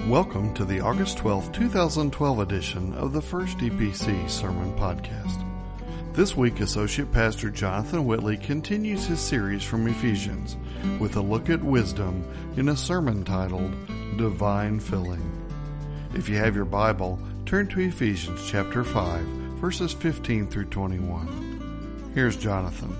Welcome to the August 12, 2012 edition of the First EPC Sermon Podcast. This week, Associate Pastor Jonathan Whitley continues his series from Ephesians with a look at wisdom in a sermon titled Divine Filling. If you have your Bible, turn to Ephesians chapter 5, verses 15 through 21. Here's Jonathan.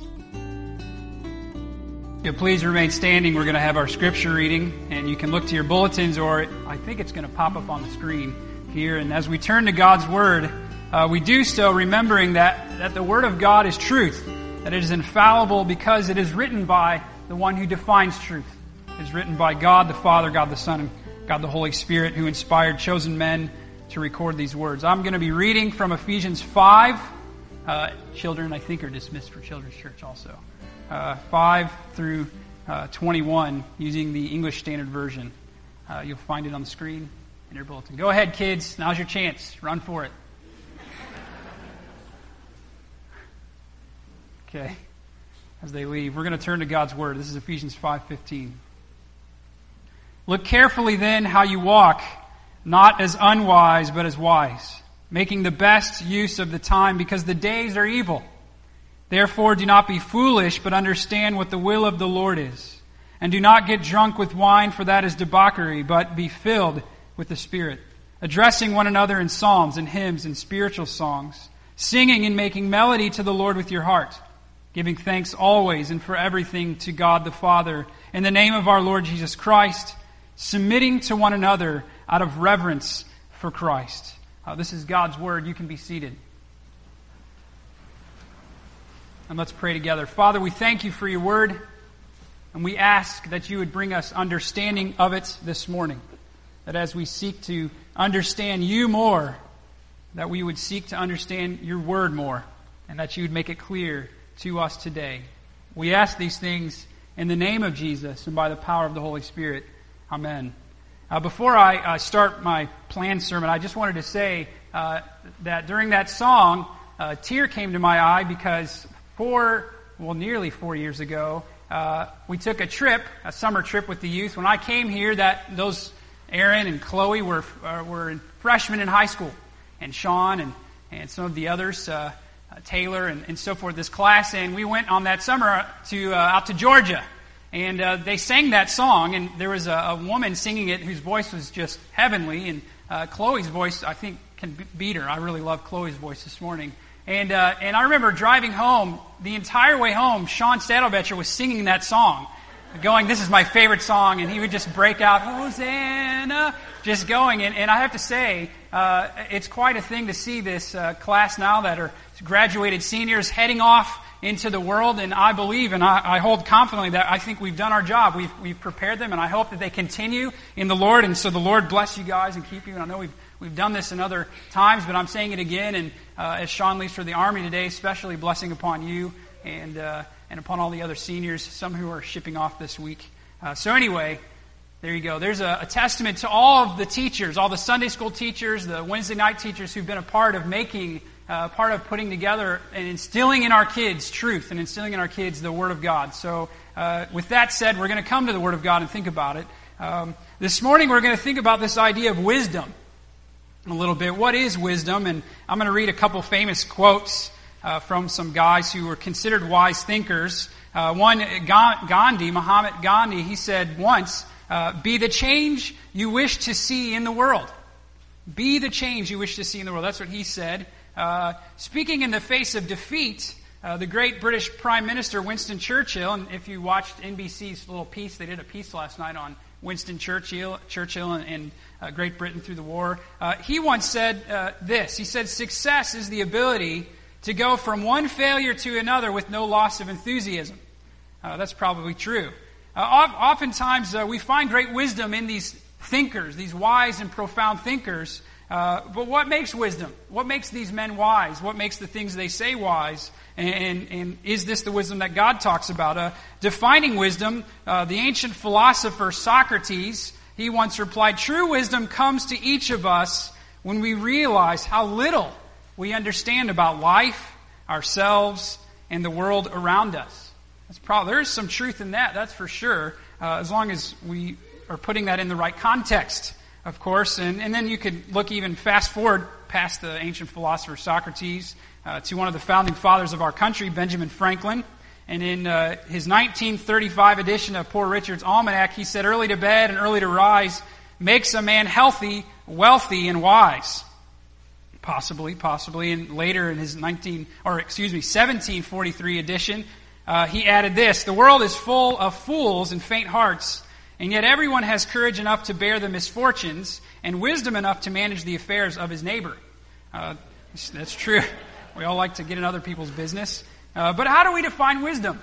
Please remain standing. We're going to have our scripture reading, and you can look to your bulletins, or I think it's going to pop up on the screen here. And as we turn to God's Word, we do so remembering that the Word of God is truth, that it is infallible because it is written by the one who defines truth. It is written by God the Father, God the Son, and God the Holy Spirit, who inspired chosen men to record these words. I'm going to be reading from Ephesians 5. Children, I think, are dismissed for Children's Church also. 5 through 21 using the English Standard Version. You'll find it on the screen in your bulletin. Go ahead, kids. Now's your chance. Run for it. Okay. As they leave, we're going to turn to God's Word. This is Ephesians 5:15. Look carefully then how you walk, not as unwise, but as wise, making the best use of the time, because the days are evil. Therefore, do not be foolish, but understand what the will of the Lord is. And do not get drunk with wine, for that is debauchery, but be filled with the Spirit, addressing one another in psalms and hymns and spiritual songs, singing and making melody to the Lord with your heart, giving thanks always and for everything to God the Father, in the name of our Lord Jesus Christ, submitting to one another out of reverence for Christ. This is God's Word. You can be seated. And let's pray together. Father, we thank you for your word, and we ask that you would bring us understanding of it this morning. That as we seek to understand you more, that we would seek to understand your word more, and that you would make it clear to us today. We ask these things in the name of Jesus and by the power of the Holy Spirit. Amen. Before I start my planned sermon, I just wanted to say that during that song, a tear came to my eye because nearly 4 years ago, we took a summer trip with the youth. When I came here, Aaron and Chloe were freshmen in high school, and Sean and some of the others, Taylor and so forth, this class, and we went on that summer out to Georgia, and they sang that song, and there was a woman singing it whose voice was just heavenly, and Chloe's voice, I think, can beat her. I really love Chloe's voice this morning. And I remember driving home, the entire way home, Sean Stadelbecher was singing that song, going, "This is my favorite song," and he would just break out, "Hosanna," just going. And I have to say, it's quite a thing to see this class now that are graduated seniors heading off into the world, and I believe, and I hold confidently that I think we've done our job. We've prepared them, and I hope that they continue in the Lord, and so the Lord bless you guys and keep you. And I know we've done this in other times, but I'm saying it again, and as Sean leaves for the Army today, especially blessing upon you and upon all the other seniors, some who are shipping off this week. So anyway, there you go. There's a testament to all of the teachers, all the Sunday school teachers, the Wednesday night teachers who've been a part of putting together and instilling in our kids truth and instilling in our kids the Word of God. So with that said, we're going to come to the Word of God and think about it. This morning we're going to think about this idea of wisdom a little bit. What is wisdom? And I'm going to read a couple famous quotes from some guys who were considered wise thinkers. One, Mahatma Gandhi, he said once, "Be the change you wish to see in the world." Be the change you wish to see in the world. That's what he said. Speaking in the face of defeat, the great British Prime Minister Winston Churchill, and if you watched NBC's little piece, they did a piece last night on Winston Churchill and Great Britain through the war. He once said this. He said, "Success is the ability to go from one failure to another with no loss of enthusiasm." That's probably true. Oftentimes, we find great wisdom in these thinkers, these wise and profound thinkers. But what makes wisdom? What makes these men wise? What makes the things they say wise? And is this the wisdom that God talks about? Defining wisdom, the ancient philosopher Socrates, he once replied, "True wisdom comes to each of us when we realize how little we understand about life, ourselves, and the world around us." There's some truth in that, that's for sure, as long as we are putting that in the right context. of course. And then you could look even fast forward past the ancient philosopher Socrates to one of the founding fathers of our country, Benjamin Franklin. And in his 1935 edition of Poor Richard's Almanac, he said, "Early to bed and early to rise makes a man healthy, wealthy, and wise." Possibly. And later in his 1743 edition, he added this: "The world is full of fools and faint hearts, and yet everyone has courage enough to bear the misfortunes and wisdom enough to manage the affairs of his neighbor." That's true. We all like to get in other people's business. But how do we define wisdom?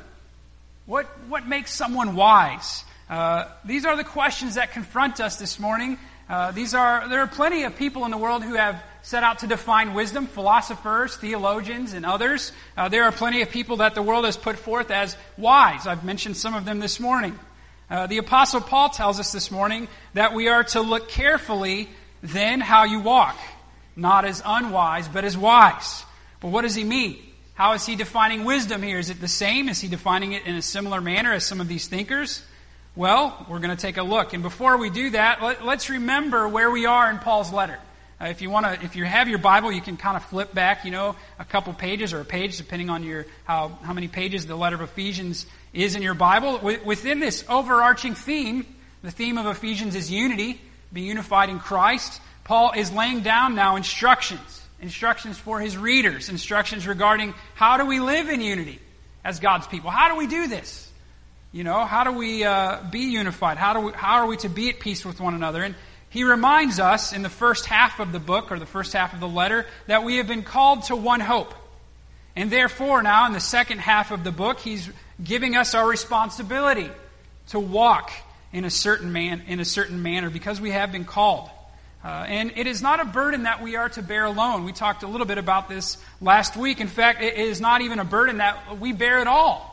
What makes someone wise? These are the questions that confront us this morning. There are plenty of people in the world who have set out to define wisdom, philosophers, theologians, and others. There are plenty of people that the world has put forth as wise. I've mentioned some of them this morning. The Apostle Paul tells us this morning that we are to look carefully then how you walk, not as unwise, but as wise. But what does he mean? How is he defining wisdom here? Is it the same? Is he defining it in a similar manner as some of these thinkers? Well, we're going to take a look. And before we do that, let's remember where we are in Paul's letter. If you have your Bible, you can kind of flip back, a couple pages or a page, depending on how many pages the letter of Ephesians is in your Bible. Within this overarching theme, the theme of Ephesians is unity, being unified in Christ. Paul is laying down now instructions for his readers, instructions regarding how do we live in unity as God's people. How do we do this? How do we be unified? How are we to be at peace with one another? And he reminds us in the first half of the book, or the first half of the letter, that we have been called to one hope. And therefore now in the second half of the book, he's giving us our responsibility to walk in a certain manner because we have been called. And it is not a burden that we are to bear alone. We talked a little bit about this last week. In fact, it is not even a burden that we bear at all.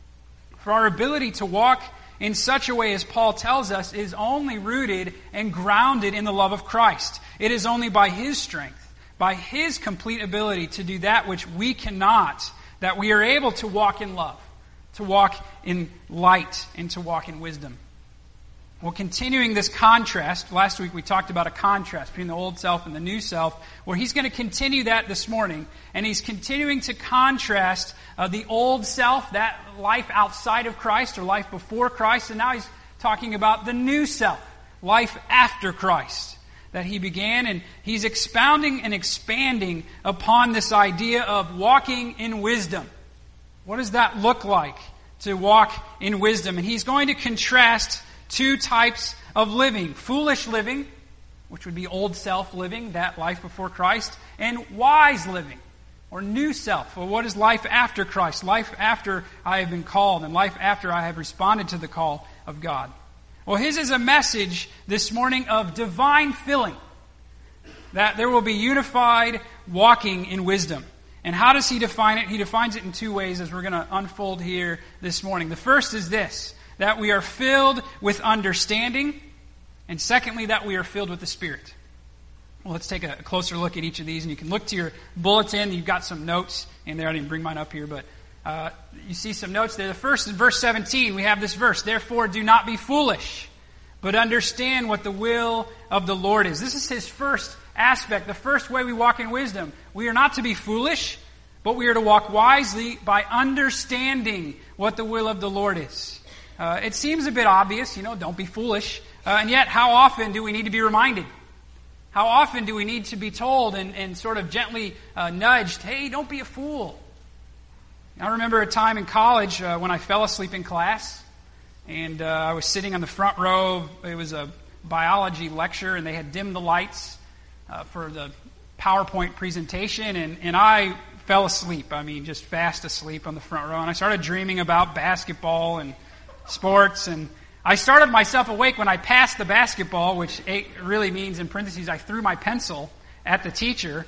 For our ability to walk in such a way as Paul tells us is only rooted and grounded in the love of Christ. It is only by His strength, by His complete ability to do that which we cannot, that we are able to walk in love, to walk in light, and to walk in wisdom. Well, continuing this contrast, last week we talked about a contrast between the old self and the new self. Well, he's going to continue that this morning. And he's continuing to contrast the old self, that life outside of Christ or life before Christ. And now he's talking about the new self, life after Christ, that he began. And he's expounding and expanding upon this idea of walking in wisdom. What does that look like, to walk in wisdom? And he's going to contrast two types of living: foolish living, which would be old self living, that life before Christ, and wise living, or new self. Well, what is life after Christ? Life after I have been called, and life after I have responded to the call of God. Well, his is a message this morning of divine filling, that there will be unified walking in wisdom. And how does he define it? He defines it in two ways, as we're going to unfold here this morning. The first is this: that we are filled with understanding, and secondly, that we are filled with the Spirit. Well, let's take a closer look at each of these, and you can look to your bulletin. You've got some notes in there. I didn't bring mine up here, but you see some notes there. The first is verse 17. We have this verse: "Therefore do not be foolish, but understand what the will of the Lord is." This is his first aspect, the first way we walk in wisdom. We are not to be foolish, but we are to walk wisely by understanding what the will of the Lord is. It seems a bit obvious, don't be foolish. And yet, how often do we need to be reminded? How often do we need to be told and sort of gently nudged, hey, don't be a fool? I remember a time in college when I fell asleep in class, and I was sitting on the front row. It was a biology lecture, and they had dimmed the lights for the PowerPoint presentation, and I fell asleep. Just fast asleep on the front row. And I started dreaming about basketball and sports, and I started myself awake when I passed the basketball, which really means, in parentheses, I threw my pencil at the teacher.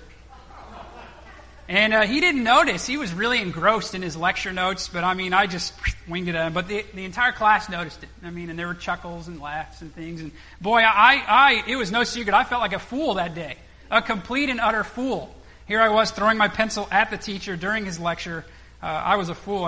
And he didn't notice. He was really engrossed in his lecture notes, but I just winged it at him. But the entire class noticed it. And there were chuckles and laughs and things. And boy, it was no secret. I felt like a fool that day. A complete and utter fool. Here I was throwing my pencil at the teacher during his lecture. I was a fool, and I've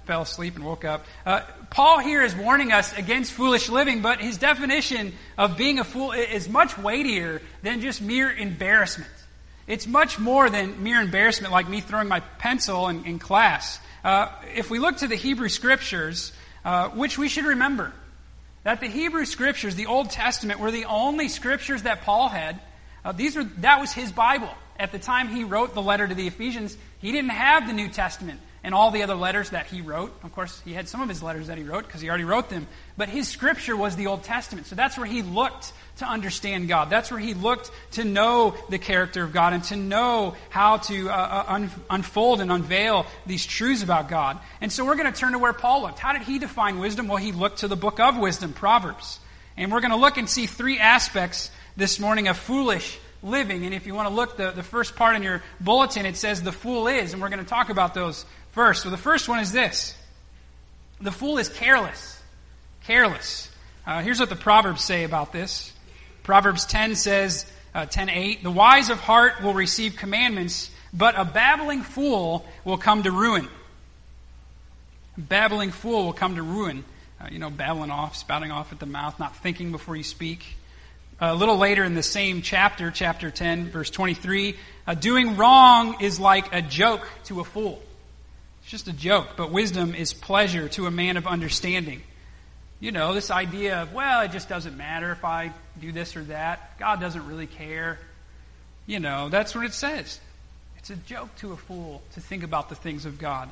fell asleep and woke up. Paul here is warning us against foolish living, but his definition of being a fool is much weightier than just mere embarrassment. It's much more than mere embarrassment, like me throwing my pencil in class. If we look to the Hebrew Scriptures, which we should remember, that the Hebrew Scriptures, the Old Testament, were the only Scriptures that Paul had. That was his Bible. At the time he wrote the letter to the Ephesians, he didn't have the New Testament and all the other letters that he wrote. Of course, he had some of his letters that he wrote because he already wrote them. But his Scripture was the Old Testament. So that's where he looked to understand God. That's where he looked to know the character of God and to know how to unfold and unveil these truths about God. And so we're going to turn to where Paul looked. How did he define wisdom? Well, he looked to the book of wisdom, Proverbs. And we're going to look and see three aspects this morning of foolish living. And if you want to look, the first part in your bulletin, it says the fool is, and we're going to talk about those first. So the first one is this. The fool is careless. Careless. Here's what the Proverbs say about this. Proverbs 10 says, 10:8, the wise of heart will receive commandments, but a babbling fool will come to ruin. A babbling fool will come to ruin. Babbling off, spouting off at the mouth, not thinking before you speak. A little later in the same chapter, chapter 10, verse 23, doing wrong is like a joke to a fool. It's just a joke, but wisdom is pleasure to a man of understanding. This idea of, it just doesn't matter if I do this or that. God doesn't really care. That's what it says. It's a joke to a fool to think about the things of God.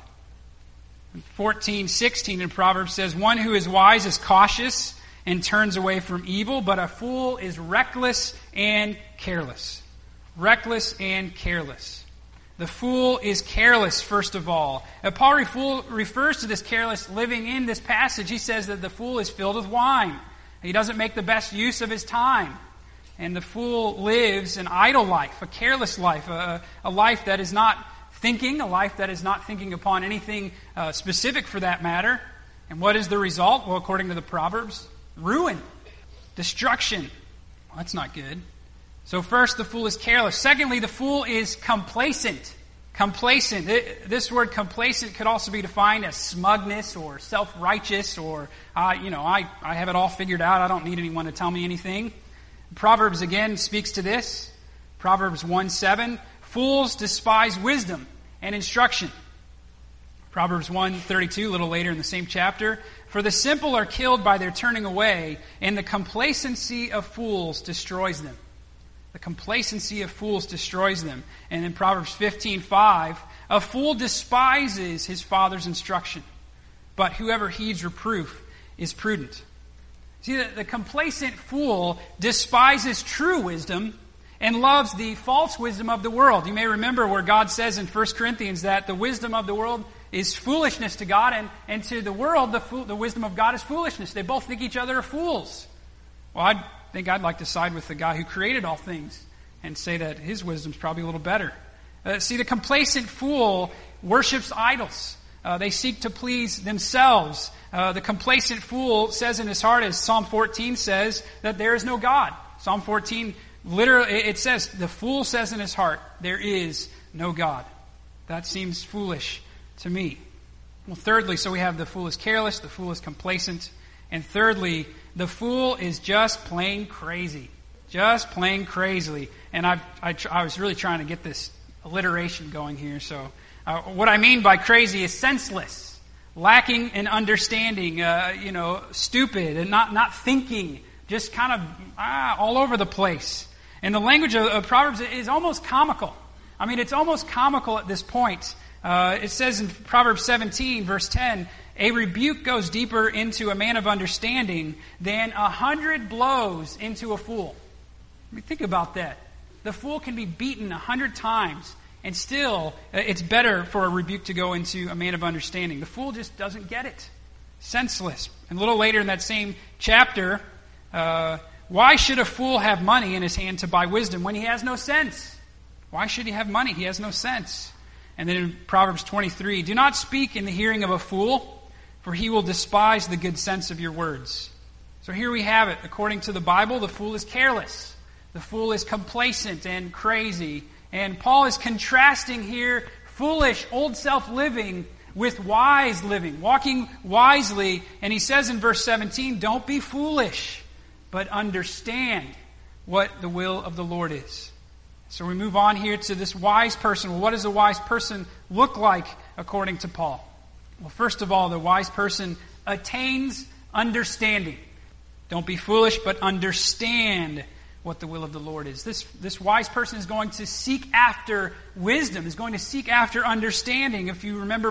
14:16 in Proverbs says, one who is wise is cautious and turns away from evil, but a fool is reckless and careless. Reckless and careless. The fool is careless, first of all. Paul refers to this careless living in this passage. He says that the fool is filled with wine. He doesn't make the best use of his time. And the fool lives an idle life, a careless life, a life that is not thinking, a life that is not thinking upon anything specific for that matter. And what is the result? Well, according to the Proverbs, ruin, destruction. Well, that's not good. So first, the fool is careless. Secondly, the fool is complacent. Complacent. This word complacent could also be defined as smugness or self-righteous or, I have it all figured out. I don't need anyone to tell me anything. Proverbs again speaks to this. Proverbs 1:7, fools despise wisdom and instruction. Proverbs 1:32, a little later in the same chapter, for the simple are killed by their turning away, and the complacency of fools destroys them. The complacency of fools destroys them. And in Proverbs 15:5, a fool despises his father's instruction, but whoever heeds reproof is prudent. See, the complacent fool despises true wisdom and loves the false wisdom of the world. You may remember where God says in 1 Corinthians that the wisdom of the world is foolishness to God, and to the world, the wisdom of God is foolishness. They both think each other are fools. Well, I think I'd like to side with the guy who created all things and say that his wisdom's probably a little better. See, the complacent fool worships idols. They seek to please themselves. The complacent fool says in his heart, as Psalm 14 says, that there is no God. Psalm 14, literally, it says, the fool says in his heart, there is no God. That seems foolish to me. Well, thirdly, so we have the fool is careless, the fool is complacent, and thirdly, the fool is just plain crazy. Just plain crazy. And I was really trying to get this alliteration going here. So what I mean by crazy is senseless, lacking in understanding, stupid, and not thinking, just kind of all over the place. And the language of Proverbs is almost comical. I mean, it's almost comical at this point. It says in Proverbs 17, verse 10, a rebuke goes deeper into a man of understanding than 100 blows into a fool. I mean, think about that. The fool can be beaten 100 times, and still it's better for a rebuke to go into a man of understanding. The fool just doesn't get it. Senseless. And a little later in that same chapter, why should a fool have money in his hand to buy wisdom when he has no sense? Why should he have money? He has no sense. And then in Proverbs 23, do not speak in the hearing of a fool, for he will despise the good sense of your words. So here we have it. According to the Bible, the fool is careless. The fool is complacent and crazy. And Paul is contrasting here foolish, old self living with wise living, walking wisely. And he says in verse 17, don't be foolish, but understand what the will of the Lord is. So we move on here to this wise person. Well, what does a wise person look like according to Paul? Well, first of all, the wise person attains understanding. Don't be foolish, but understand what the will of the Lord is. This wise person is going to seek after wisdom, is going to seek after understanding. If you remember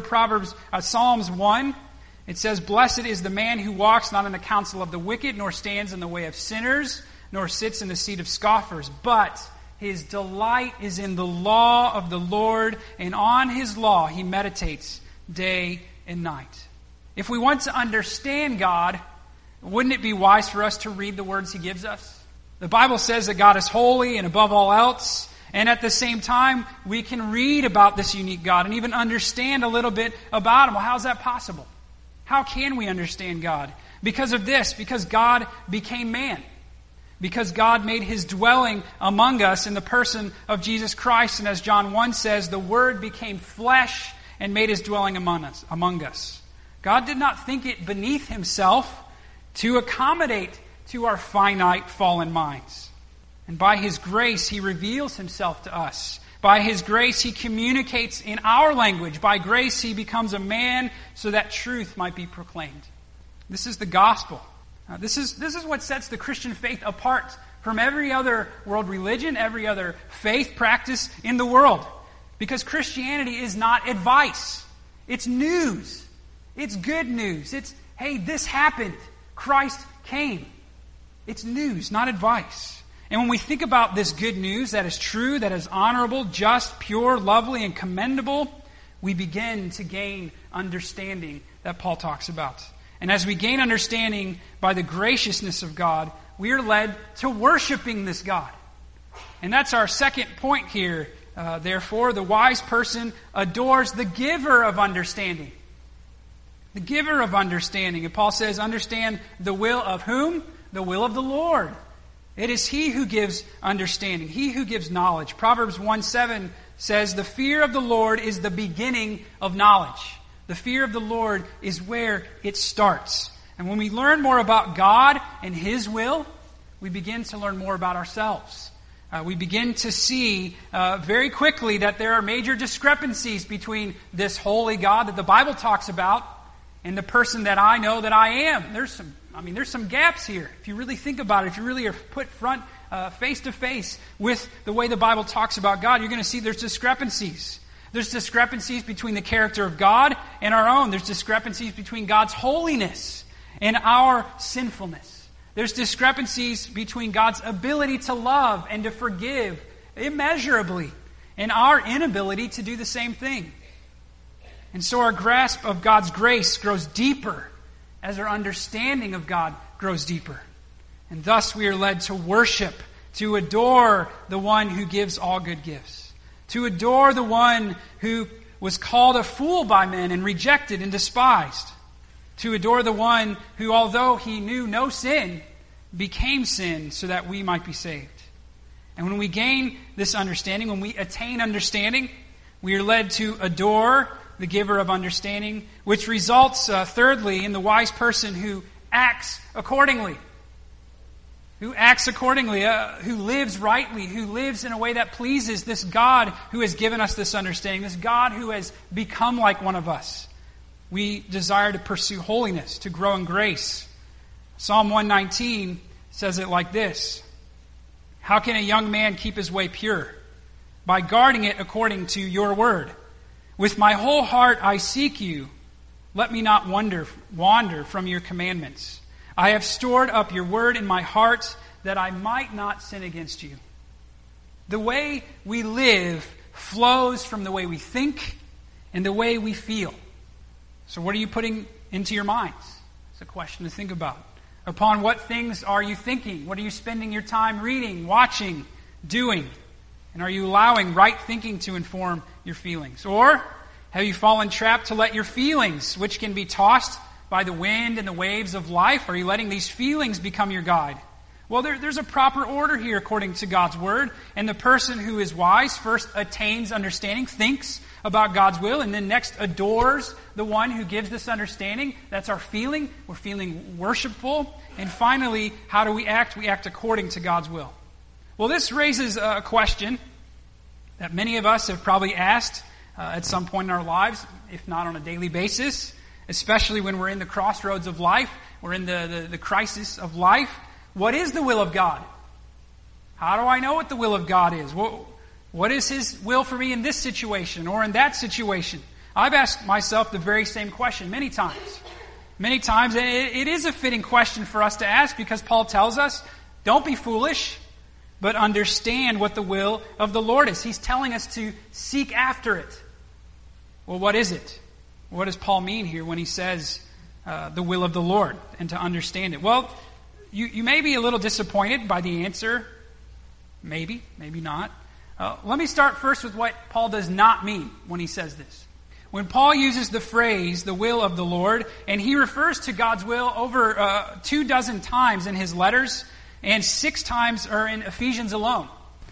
Psalms 1, it says, blessed is the man who walks not in the counsel of the wicked, nor stands in the way of sinners, nor sits in the seat of scoffers, but his delight is in the law of the Lord, and on his law he meditates day and night. If we want to understand God, wouldn't it be wise for us to read the words he gives us? The Bible says that God is holy and above all else, and at the same time, we can read about this unique God and even understand a little bit about him. Well, how's that possible? How can we understand God? Because of this, because God became man. Because God made his dwelling among us in the person of Jesus Christ. And as John 1 says, the Word became flesh and made his dwelling among us. God did not think it beneath himself to accommodate to our finite, fallen minds. And by his grace, he reveals himself to us. By his grace, he communicates in our language. By grace, he becomes a man so that truth might be proclaimed. This is the gospel. This is what sets the Christian faith apart from every other world religion, every other faith practice in the world. Because Christianity is not advice. It's news. It's good news. It's, hey, this happened. Christ came. It's news, not advice. And when we think about this good news that is true, that is honorable, just, pure, lovely, and commendable, we begin to gain understanding that Paul talks about. And as we gain understanding by the graciousness of God, we are led to worshiping this God. And that's our second point here. Therefore, the wise person adores the giver of understanding. The giver of understanding. And Paul says, understand the will of whom? The will of the Lord. It is he who gives understanding, he who gives knowledge. Proverbs 1:7 says, the fear of the Lord is the beginning of knowledge. The fear of the Lord is where it starts. And when we learn more about God and his will, we begin to learn more about ourselves. We begin to see very quickly that there are major discrepancies between this holy God that the Bible talks about and the person that I know that I am. There's some gaps here. If you really think about it, if you really are put face to face with the way the Bible talks about God, you're going to see there's discrepancies. There's discrepancies between the character of God and our own. There's discrepancies between God's holiness and our sinfulness. There's discrepancies between God's ability to love and to forgive immeasurably and our inability to do the same thing. And so our grasp of God's grace grows deeper as our understanding of God grows deeper. And thus we are led to worship, to adore the one who gives all good gifts, to adore the one who was called a fool by men and rejected and despised, to adore the one who, although he knew no sin, became sin so that we might be saved. And when we gain this understanding, when we attain understanding, we are led to adore the giver of understanding, which results, thirdly, in the wise person who acts accordingly. Who acts accordingly, who lives rightly, who lives in a way that pleases this God who has given us this understanding, this God who has become like one of us. We desire to pursue holiness, to grow in grace. Psalm 119 says it like this: how can a young man keep his way pure? By guarding it according to your word. With my whole heart I seek you. Let me not wander from your commandments. I have stored up your word in my heart that I might not sin against you. The way we live flows from the way we think and the way we feel. So what are you putting into your minds? It's a question to think about. Upon what things are you thinking? What are you spending your time reading, watching, doing? And are you allowing right thinking to inform your feelings? Or have you fallen trapped to let your feelings, which can be tossed by the wind and the waves of life, are you letting these feelings become your guide? Well, there's a proper order here according to God's Word. And the person who is wise first attains understanding, thinks about God's will, and then next adores the one who gives this understanding. That's our feeling. We're feeling worshipful. And finally, how do we act? We act according to God's will. Well, this raises a question that many of us have probably asked at some point in our lives, if not on a daily basis, especially when we're in the crossroads of life, we're in the crisis of life. What is the will of God? How do I know what the will of God is? What is His will for me in this situation or in that situation? I've asked myself the very same question many times. Many times, and it is a fitting question for us to ask because Paul tells us, don't be foolish, but understand what the will of the Lord is. He's telling us to seek after it. Well, what is it? What does Paul mean here when he says the will of the Lord and to understand it? Well, you may be a little disappointed by the answer. Maybe, maybe not. Let me start first with what Paul does not mean when he says this. When Paul uses the phrase, the will of the Lord, and he refers to God's will over 24 times in his letters, and 6 times are in Ephesians alone.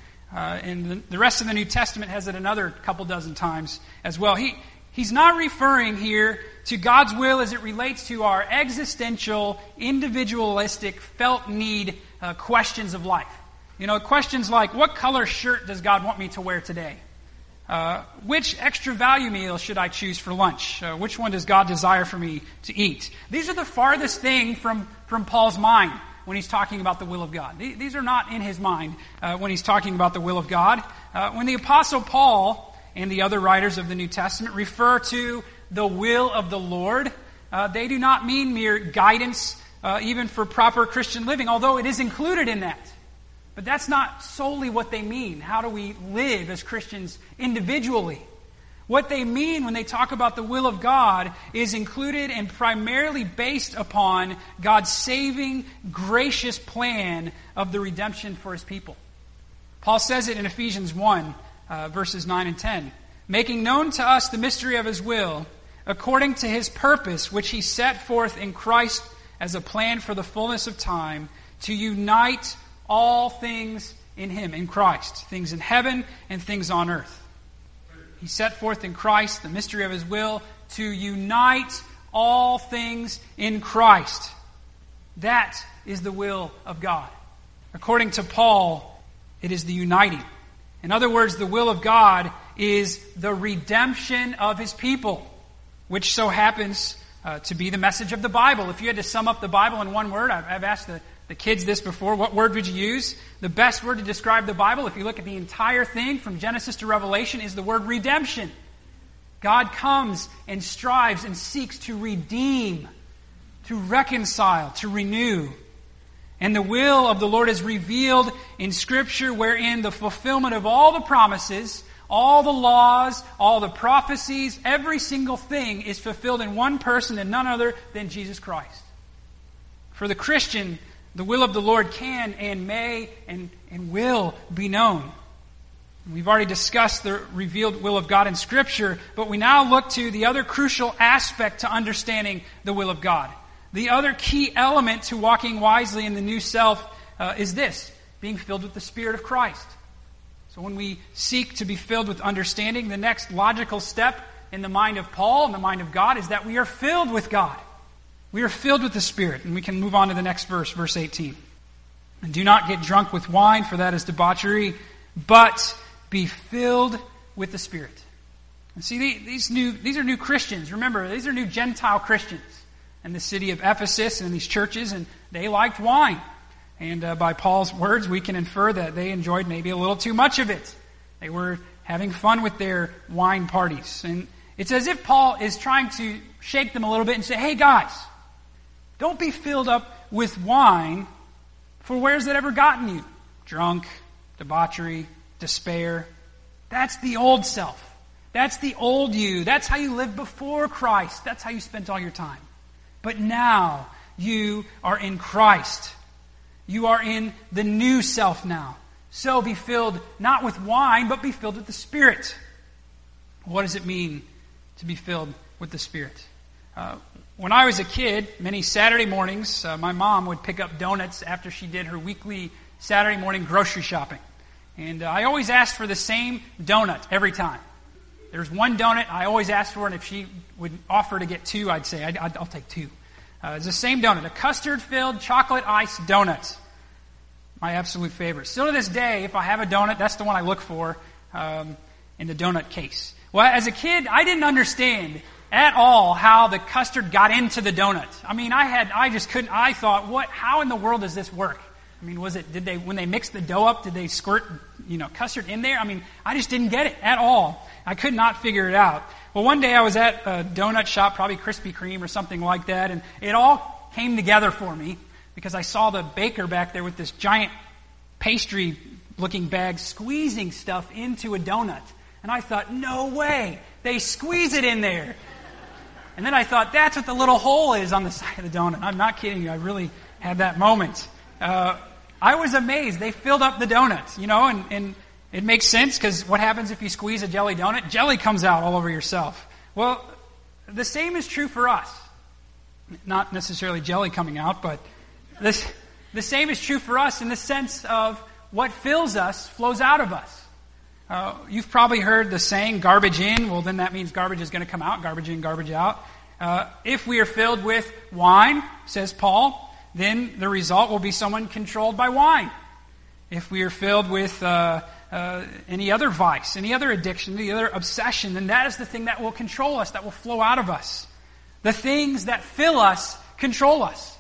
And the rest of the New Testament has it another couple dozen times as well. He's not referring here to God's will as it relates to our existential, individualistic, felt need questions of life. You know, questions like, what color shirt does God want me to wear today? Which extra value meal should I choose for lunch? Which one does God desire for me to eat? These are the farthest thing from Paul's mind when he's talking about the will of God. These are not in his mind when he's talking about the will of God. When the Apostle Paul and the other writers of the New Testament refer to the will of the Lord, they do not mean mere guidance even for proper Christian living, although it is included in that. But that's not solely what they mean. How do we live as Christians individually? What they mean when they talk about the will of God is included and primarily based upon God's saving, gracious plan of the redemption for His people. Paul says it in Ephesians 1, verses 9 and 10. Making known to us the mystery of His will, according to His purpose, which He set forth in Christ as a plan for the fullness of time, to unite all things in Him, in Christ, things in heaven and things on earth. He set forth in Christ the mystery of His will to unite all things in Christ. That is the will of God. According to Paul, it is the uniting. In other words, the will of God is the redemption of His people, which so happens to be the message of the Bible. If you had to sum up the Bible in one word, I've asked the kids this before, what word would you use? The best word to describe the Bible, if you look at the entire thing from Genesis to Revelation, is the word redemption. God comes and strives and seeks to redeem, to reconcile, to renew. And the will of the Lord is revealed in Scripture, wherein the fulfillment of all the promises, all the laws, all the prophecies, every single thing is fulfilled in one person and none other than Jesus Christ. For the Christian, the will of the Lord can and may and will be known. We've already discussed the revealed will of God in Scripture, but we now look to the other crucial aspect to understanding the will of God. The other key element to walking wisely in the new self is this, being filled with the Spirit of Christ. So when we seek to be filled with understanding, the next logical step in the mind of Paul and the mind of God is that we are filled with God. We are filled with the Spirit. And we can move on to the next verse, verse 18. And do not get drunk with wine, for that is debauchery, but be filled with the Spirit. And see, these are new Christians. Remember, these are new Gentile Christians in the city of Ephesus and in these churches, and they liked wine. And by Paul's words, we can infer that they enjoyed maybe a little too much of it. They were having fun with their wine parties. And it's as if Paul is trying to shake them a little bit and say, hey guys, don't be filled up with wine, for where's that ever gotten you? Drunk, debauchery, despair. That's the old self. That's the old you. That's how you lived before Christ. That's how you spent all your time. But now you are in Christ. You are in the new self now. So be filled not with wine, but be filled with the Spirit. What does it mean to be filled with the Spirit? When I was a kid, many Saturday mornings, my mom would pick up donuts after she did her weekly Saturday morning grocery shopping. And I always asked for the same donut every time. There's one donut I always asked for, and if she would offer to get two, I'd say, I'll take two. It's the same donut, a custard-filled chocolate ice donut. My absolute favorite. Still to this day, if I have a donut, that's the one I look for in the donut case. Well, as a kid, I didn't understand at all how the custard got into the donut. I mean, I thought, how in the world does this work? I mean, when they mixed the dough up, did they squirt, custard in there? I mean, I just didn't get it at all. I could not figure it out. Well, one day I was at a donut shop, probably Krispy Kreme or something like that, and it all came together for me because I saw the baker back there with this giant pastry-looking bag squeezing stuff into a donut. And I thought, no way, they squeeze it in there. And then I thought, that's what the little hole is on the side of the donut. I'm not kidding you, I really had that moment. I was amazed. They filled up the donuts, and it makes sense because what happens if you squeeze a jelly donut? Jelly comes out all over yourself. Well, the same is true for us. Not necessarily jelly coming out, but the same is true for us in the sense of what fills us flows out of us. You've probably heard the saying, garbage in. Well, then that means garbage is going to come out, garbage in, garbage out. If we are filled with wine, says Paul, then the result will be someone controlled by wine. If we are filled with any other vice, any other addiction, any other obsession, then that is the thing that will control us, that will flow out of us. The things that fill us control us.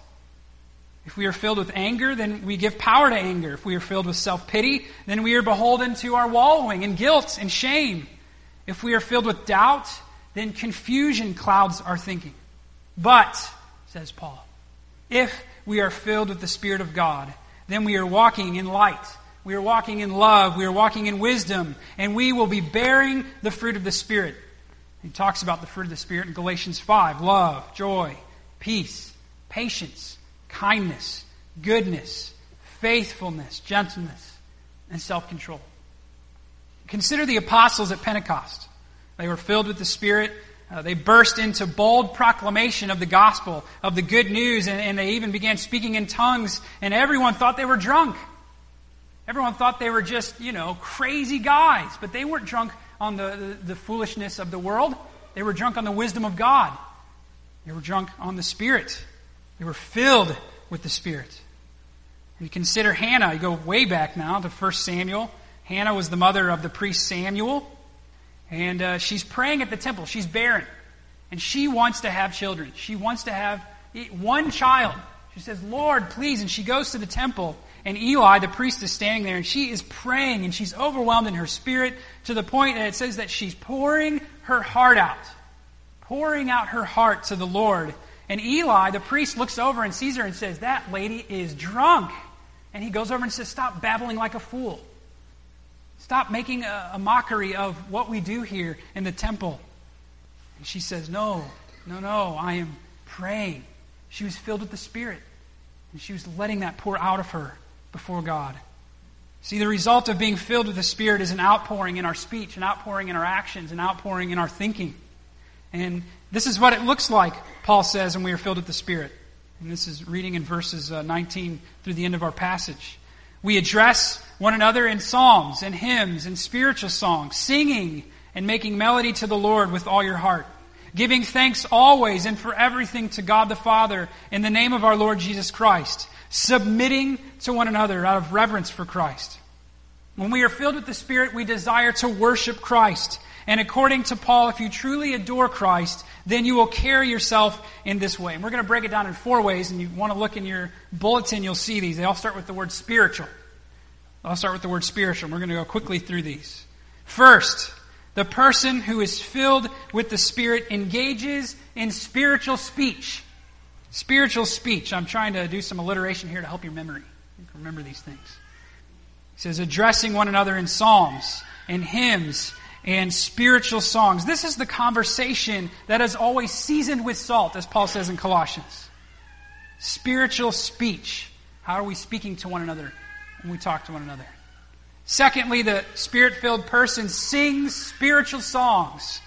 If we are filled with anger, then we give power to anger. If we are filled with self-pity, then we are beholden to our wallowing in guilt and shame. If we are filled with doubt, then confusion clouds our thinking. But, says Paul, if we are filled with the Spirit of God, then we are walking in light. We are walking in love. We are walking in wisdom. And we will be bearing the fruit of the Spirit. He talks about the fruit of the Spirit in Galatians 5. Love, joy, peace, patience, kindness, goodness, faithfulness, gentleness, and self-control. Consider the apostles at Pentecost. They were filled with the Spirit. They burst into bold proclamation of the gospel, of the good news, and they even began speaking in tongues, and everyone thought they were drunk. Everyone thought they were just, crazy guys, but they weren't drunk on the foolishness of the world. They were drunk on the wisdom of God. They were drunk on the Spirit. They were filled with the Spirit. And you consider Hannah. You go way back now to 1 Samuel. Hannah was the mother of the priest Samuel. And she's praying at the temple. She's barren. And she wants to have children. She wants to have one child. She says, Lord, please. And she goes to the temple. And Eli, the priest, is standing there. And she is praying. And she's overwhelmed in her spirit to the point that it says that she's pouring her heart out. Pouring out her heart to the Lord. And Eli, the priest, looks over and sees her and says, that lady is drunk. And he goes over and says, stop babbling like a fool. Stop making a mockery of what we do here in the temple. And she says, no, I am praying. She was filled with the Spirit. And she was letting that pour out of her before God. See, the result of being filled with the Spirit is an outpouring in our speech, an outpouring in our actions, an outpouring in our thinking. And this is what it looks like, Paul says, when we are filled with the Spirit. And this is reading in verses 19 through the end of our passage. We address one another in psalms and hymns and spiritual songs, singing and making melody to the Lord with all your heart, giving thanks always and for everything to God the Father in the name of our Lord Jesus Christ, submitting to one another out of reverence for Christ. When we are filled with the Spirit, we desire to worship Christ. And according to Paul, if you truly adore Christ, then you will carry yourself in this way. And we're going to break it down in 4 ways, and you want to look in your bulletin, you'll see these. They all start with the word spiritual. I'll start with the word spiritual. We're going to go quickly through these. First, the person who is filled with the Spirit engages in spiritual speech. Spiritual speech. I'm trying to do some alliteration here to help your memory. You can remember these things. He says, addressing one another in psalms and hymns and spiritual songs. This is the conversation that is always seasoned with salt, as Paul says in Colossians. Spiritual speech. How are we speaking to one another when we talk to one another? Secondly, the Spirit-filled person sings spiritual songs.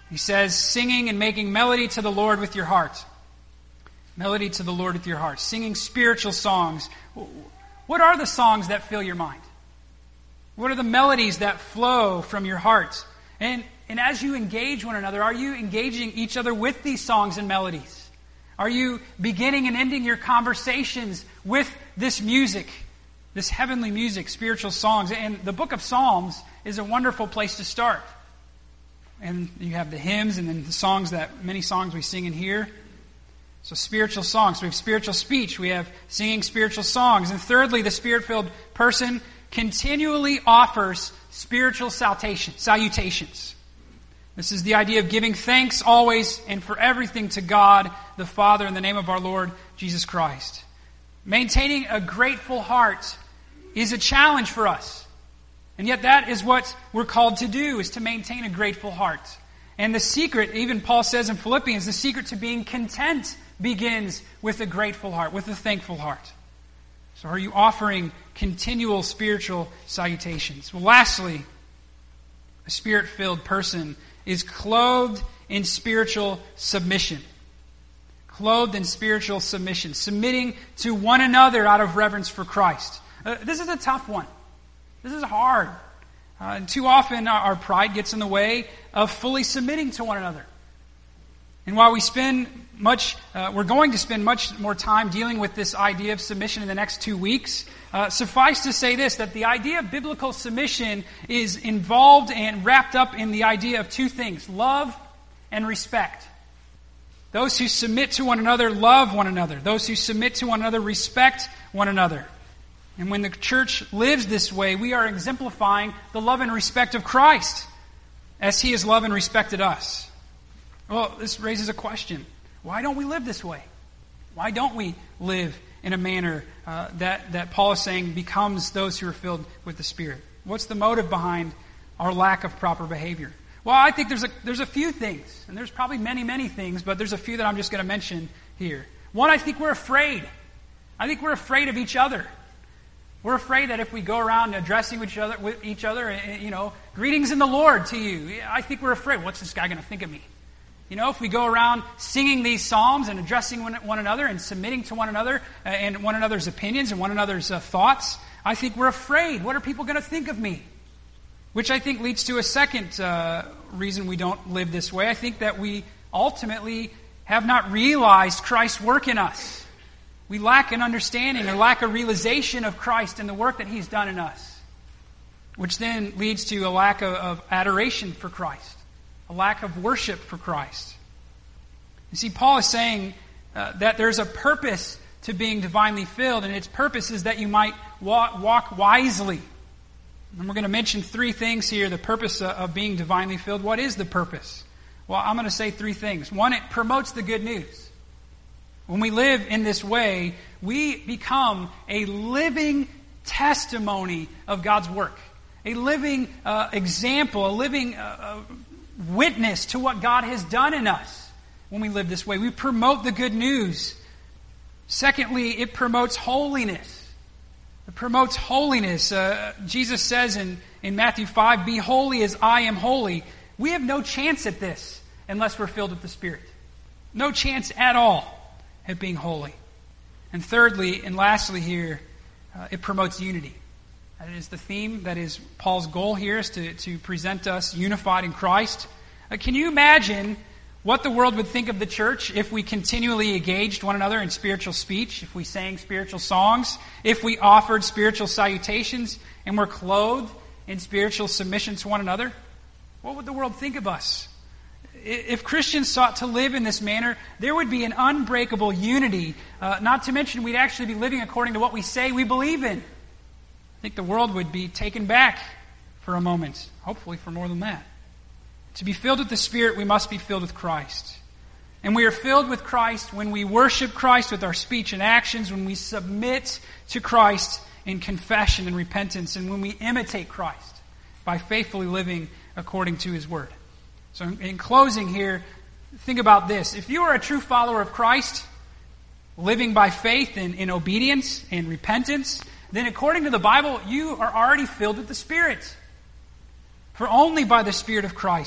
He says, singing and making melody to the Lord with your heart. Melody to the Lord with your heart. Singing spiritual songs. What are the songs that fill your mind? What are the melodies that flow from your heart? And as you engage one another, are you engaging each other with these songs and melodies? Are you beginning and ending your conversations with this music, this heavenly music, spiritual songs? And the book of Psalms is a wonderful place to start. And you have the hymns and then the songs many songs we sing in here. So spiritual songs. We have spiritual speech. We have singing spiritual songs. And thirdly, the Spirit-filled person continually offers spiritual salutations. This is the idea of giving thanks always and for everything to God the Father in the name of our Lord Jesus Christ. Maintaining a grateful heart is a challenge for us. And yet that is what we're called to do, is to maintain a grateful heart. And the secret, even Paul says in Philippians, the secret to being content begins with a grateful heart, with a thankful heart. So are you offering continual spiritual salutations? Well, lastly, a Spirit-filled person is clothed in spiritual submission. Clothed in spiritual submission. Submitting to one another out of reverence for Christ. This is a tough one. This is hard. And too often our pride gets in the way of fully submitting to one another. And while we're going to spend much more time dealing with this idea of submission in the next 2 weeks, suffice to say this, that the idea of biblical submission is involved and wrapped up in the idea of two things: love and respect. Those who submit to one another love one another. Those who submit to one another respect one another. And when the church lives this way, we are exemplifying the love and respect of Christ as He has loved and respected us. Well, this raises a question. Why don't we live this way? Why don't we live in a manner that Paul is saying becomes those who are filled with the Spirit? What's the motive behind our lack of proper behavior? Well, I think there's a few things, and there's probably many, many things, but there's a few that I'm just going to mention here. One, I think we're afraid. I think we're afraid of each other. We're afraid that if we go around addressing each other, greetings in the Lord to you, I think we're afraid. What's this guy going to think of me? If we go around singing these psalms and addressing one another and submitting to one another and one another's opinions and one another's thoughts, I think we're afraid. What are people going to think of me? Which I think leads to a second reason we don't live this way. I think that we ultimately have not realized Christ's work in us. We lack an understanding or lack a realization of Christ and the work that He's done in us, which then leads to a lack of adoration for Christ, a lack of worship for Christ. You see, Paul is saying that there's a purpose to being divinely filled, and its purpose is that you might walk wisely. And we're going to mention three things here, the purpose of being divinely filled. What is the purpose? Well, I'm going to say three things. One, it promotes the good news. When we live in this way, we become a living testimony of God's work. A living example, a living witness to what God has done in us when we live this way. We promote the good news. Secondly, it promotes holiness. It promotes holiness. Jesus says in Matthew 5, "Be holy as I am holy." We have no chance at this unless we're filled with the Spirit. No chance at all at being holy. And thirdly and lastly here, it promotes unity. That is the theme. That is Paul's goal here, is to present us unified in Christ. Can you imagine what the world would think of the church if we continually engaged one another in spiritual speech, if we sang spiritual songs, if we offered spiritual salutations, and were clothed in spiritual submission to one another? What would the world think of us? If Christians sought to live in this manner, there would be an unbreakable unity. Not to mention, we'd actually be living according to what we say we believe in. I think the world would be taken back for a moment. Hopefully for more than that. To be filled with the Spirit, we must be filled with Christ. And we are filled with Christ when we worship Christ with our speech and actions, when we submit to Christ in confession and repentance, and when we imitate Christ by faithfully living according to His Word. So in closing here, think about this. If you are a true follower of Christ, living by faith and in obedience and repentance, then according to the Bible, you are already filled with the Spirit. For only by the Spirit of Christ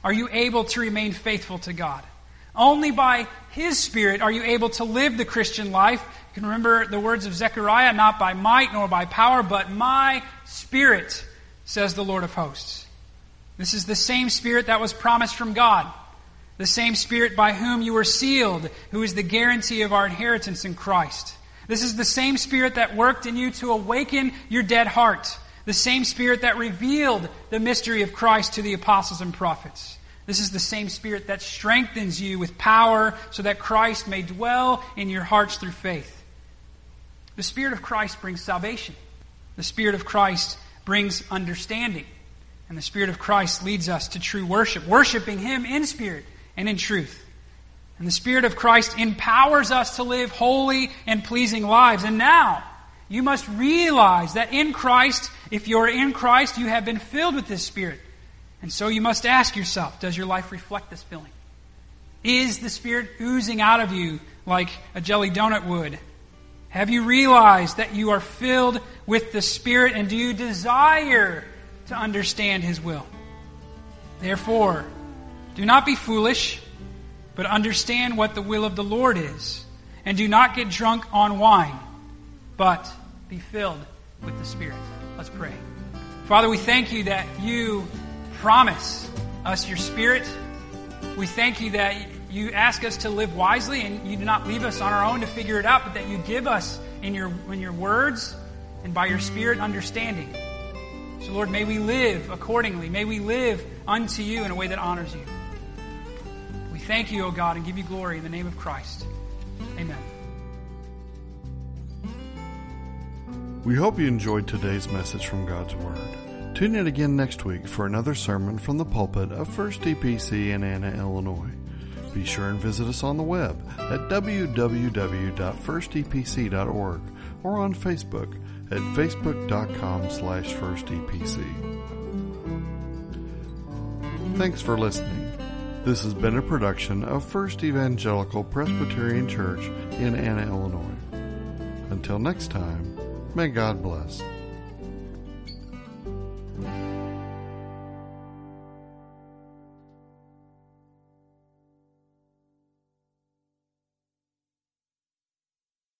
are you able to remain faithful to God. Only by His Spirit are you able to live the Christian life. You can remember the words of Zechariah, not by might nor by power, but my Spirit, says the Lord of hosts. This is the same Spirit that was promised from God. The same Spirit by whom you were sealed, who is the guarantee of our inheritance in Christ. This is the same Spirit that worked in you to awaken your dead heart. The same Spirit that revealed the mystery of Christ to the apostles and prophets. This is the same Spirit that strengthens you with power so that Christ may dwell in your hearts through faith. The Spirit of Christ brings salvation. The Spirit of Christ brings understanding. And the Spirit of Christ leads us to true worship, worshiping Him in spirit and in truth. And the Spirit of Christ empowers us to live holy and pleasing lives. And now, you must realize that in Christ, if you're in Christ, you have been filled with this Spirit. And so you must ask yourself, does your life reflect this filling? Is the Spirit oozing out of you like a jelly donut would? Have you realized that you are filled with the Spirit, and do you desire to understand His will? Therefore, do not be foolish, but understand what the will of the Lord is. And do not get drunk on wine, but be filled with the Spirit. Let's pray. Father, we thank You that You promise us Your Spirit. We thank You that You ask us to live wisely, and You do not leave us on our own to figure it out, but that You give us in your words and by Your Spirit understanding. So Lord, may we live accordingly. May we live unto You in a way that honors You. We thank You, O God, and give You glory in the name of Christ. Amen. We hope you enjoyed today's message from God's Word. Tune in again next week for another sermon from the pulpit of First EPC in Anna, Illinois. Be sure and visit us on the web at www.firstepc.org or on Facebook at facebook.com/firstepc. Thanks for listening. This has been a production of First Evangelical Presbyterian Church in Anna, Illinois. Until next time, may God bless.